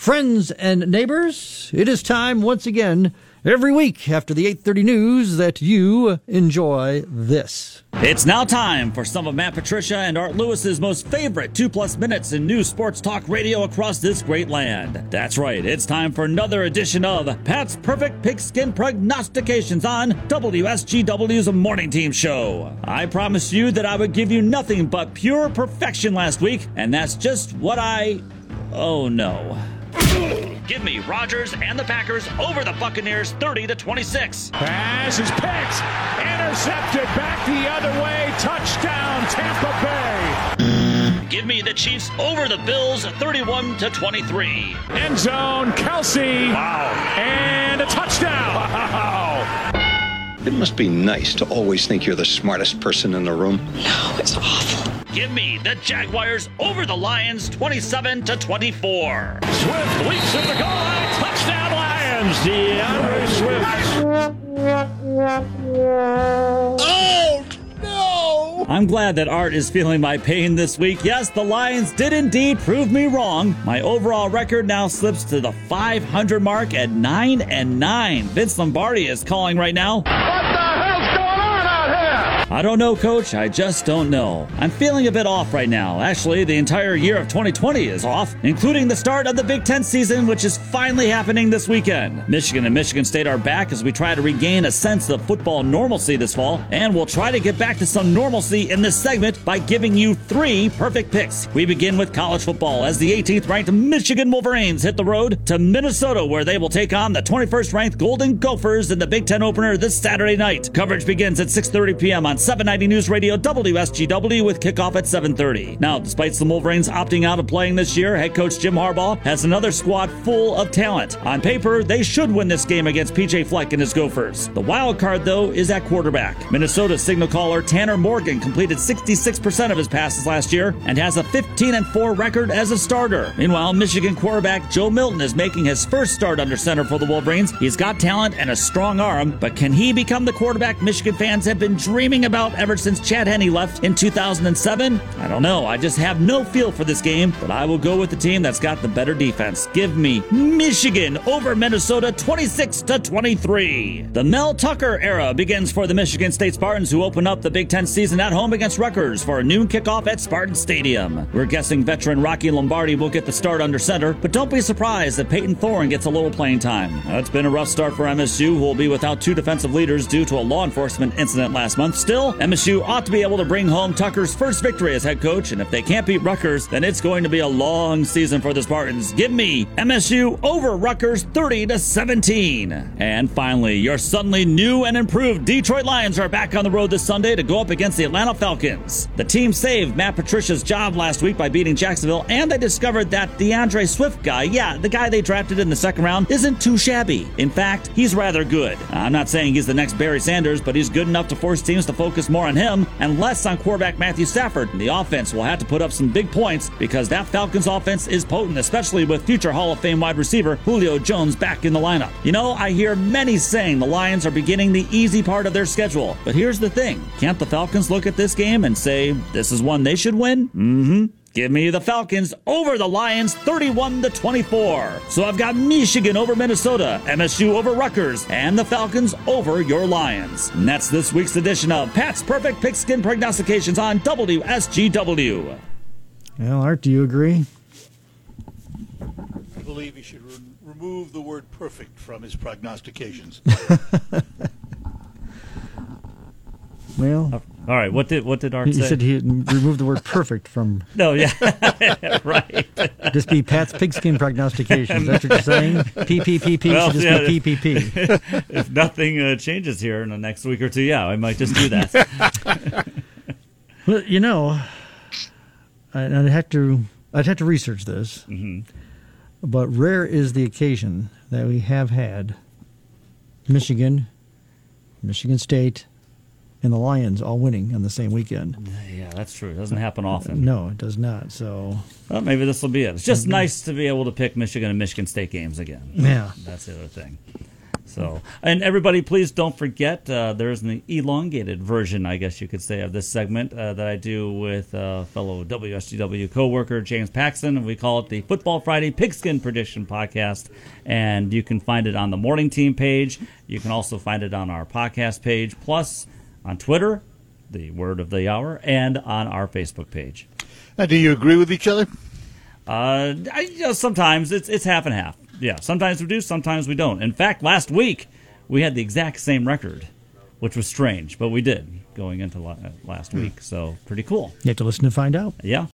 Friends and neighbors, it is time once again, every week after the 8:30 news, that you enjoy this. It's now time for some of Matt Patricia and Art Lewis's most favorite 2+ minutes in news sports talk radio across this great land. That's right, it's time for another edition of Pat's Perfect Pigskin Prognostications on WSGW's Morning Team Show. I promised you that I would give you nothing but pure perfection last week, and that's just what oh no. Give me Rodgers and the Packers over the Buccaneers 30-26. Pass is picked. Intercepted back the other way. Touchdown, Tampa Bay. Give me the Chiefs over the Bills 31-23. End zone, Kelsey. Wow. And a touchdown. Wow. It must be nice to always think you're the smartest person in the room. No, it's awful. Give me the Jaguars over the Lions 27-24. Swift leaps at the goal line. Touchdown, Lions. DeAndre Swift. Oh, no. I'm glad that Art is feeling my pain this week. Yes, the Lions did indeed prove me wrong. My overall record now slips to the 500 mark at 9-9. Vince Lombardi is calling right now. I don't know, Coach. I just don't know. I'm feeling a bit off right now. Actually, the entire year of 2020 is off, including the start of the Big Ten season, which is finally happening this weekend. Michigan and Michigan State are back as we try to regain a sense of football normalcy this fall, and we'll try to get back to some normalcy in this segment by giving you 3 perfect picks. We begin with college football as the 18th ranked Michigan Wolverines hit the road to Minnesota, where they will take on the 21st ranked Golden Gophers in the Big Ten opener this Saturday night. Coverage begins at 6:30 p.m. on 790 News Radio WSGW with kickoff at 7:30. Now, despite some Wolverines opting out of playing this year, head coach Jim Harbaugh has another squad full of talent. On paper, they should win this game against PJ Fleck and his Gophers. The wild card, though, is at quarterback. Minnesota signal caller Tanner Morgan completed 66% of his passes last year and has a 15-4 record as a starter. Meanwhile, Michigan quarterback Joe Milton is making his first start under center for the Wolverines. He's got talent and a strong arm, but can he become the quarterback Michigan fans have been dreaming about ever since Chad Henne left in 2007? I don't know. I just have no feel for this game, but I will go with the team that's got the better defense. Give me Michigan over Minnesota 26-23. The Mel Tucker era begins for the Michigan State Spartans, who open up the Big Ten season at home against Rutgers for a noon kickoff at Spartan Stadium. We're guessing veteran Rocky Lombardi will get the start under center, but don't be surprised that Peyton Thorne gets a little playing time. It's been a rough start for MSU, who will be without 2 defensive leaders due to a law enforcement incident last month. Still, MSU ought to be able to bring home Tucker's first victory as head coach, and if they can't beat Rutgers, then it's going to be a long season for the Spartans. Give me MSU over Rutgers 30-17. And finally, your suddenly new and improved Detroit Lions are back on the road this Sunday to go up against the Atlanta Falcons. The team saved Matt Patricia's job last week by beating Jacksonville, and they discovered that DeAndre Swift guy, the guy they drafted in the second round, isn't too shabby. In fact, he's rather good. I'm not saying he's the next Barry Sanders, but he's good enough to force teams to focus more on him and less on quarterback Matthew Stafford. The offense will have to put up some big points because that Falcons offense is potent, especially with future Hall of Fame wide receiver Julio Jones back in the lineup. You know, I hear many saying the Lions are beginning the easy part of their schedule, but here's the thing. Can't the Falcons look at this game and say, this is one they should win? Give me the Falcons over the Lions 31-24. So I've got Michigan over Minnesota, MSU over Rutgers, and the Falcons over your Lions. And that's this week's edition of Pat's Perfect Pigskin Prognostications on WSGW. Well, Art, do you agree? I believe he should remove the word perfect from his prognostications. Well, all right. What did Art say? He said he removed the word perfect from. No, yeah, right. Just be Pat's Pigskin Prognostications. That's what you're saying? PPPP Well, should just be PPP. If nothing changes here in the next week or two, I might just do that. Well, you know, I'd have to research this, but rare is the occasion that we have had Michigan State, and the Lions all winning on the same weekend. Yeah, that's true. It doesn't happen often. No, it does not. So, well, maybe this will be it. It's just nice to be able to pick Michigan and Michigan State games again. Yeah. That's the other thing. So, and everybody, please don't forget, there's an elongated version, I guess you could say, of this segment that I do with fellow WSGW co-worker James Paxton, and we call it the Football Friday Pigskin Prediction Podcast, and you can find it on the Morning Team page. You can also find it on our podcast page, plus on Twitter, the Word of the Hour, and on our Facebook page. Now, do you agree with each other? Sometimes it's half and half. Yeah, sometimes we do, sometimes we don't. In fact, last week we had the exact same record, which was strange, but we did going into last week. So pretty cool. You have to listen to find out. Yeah.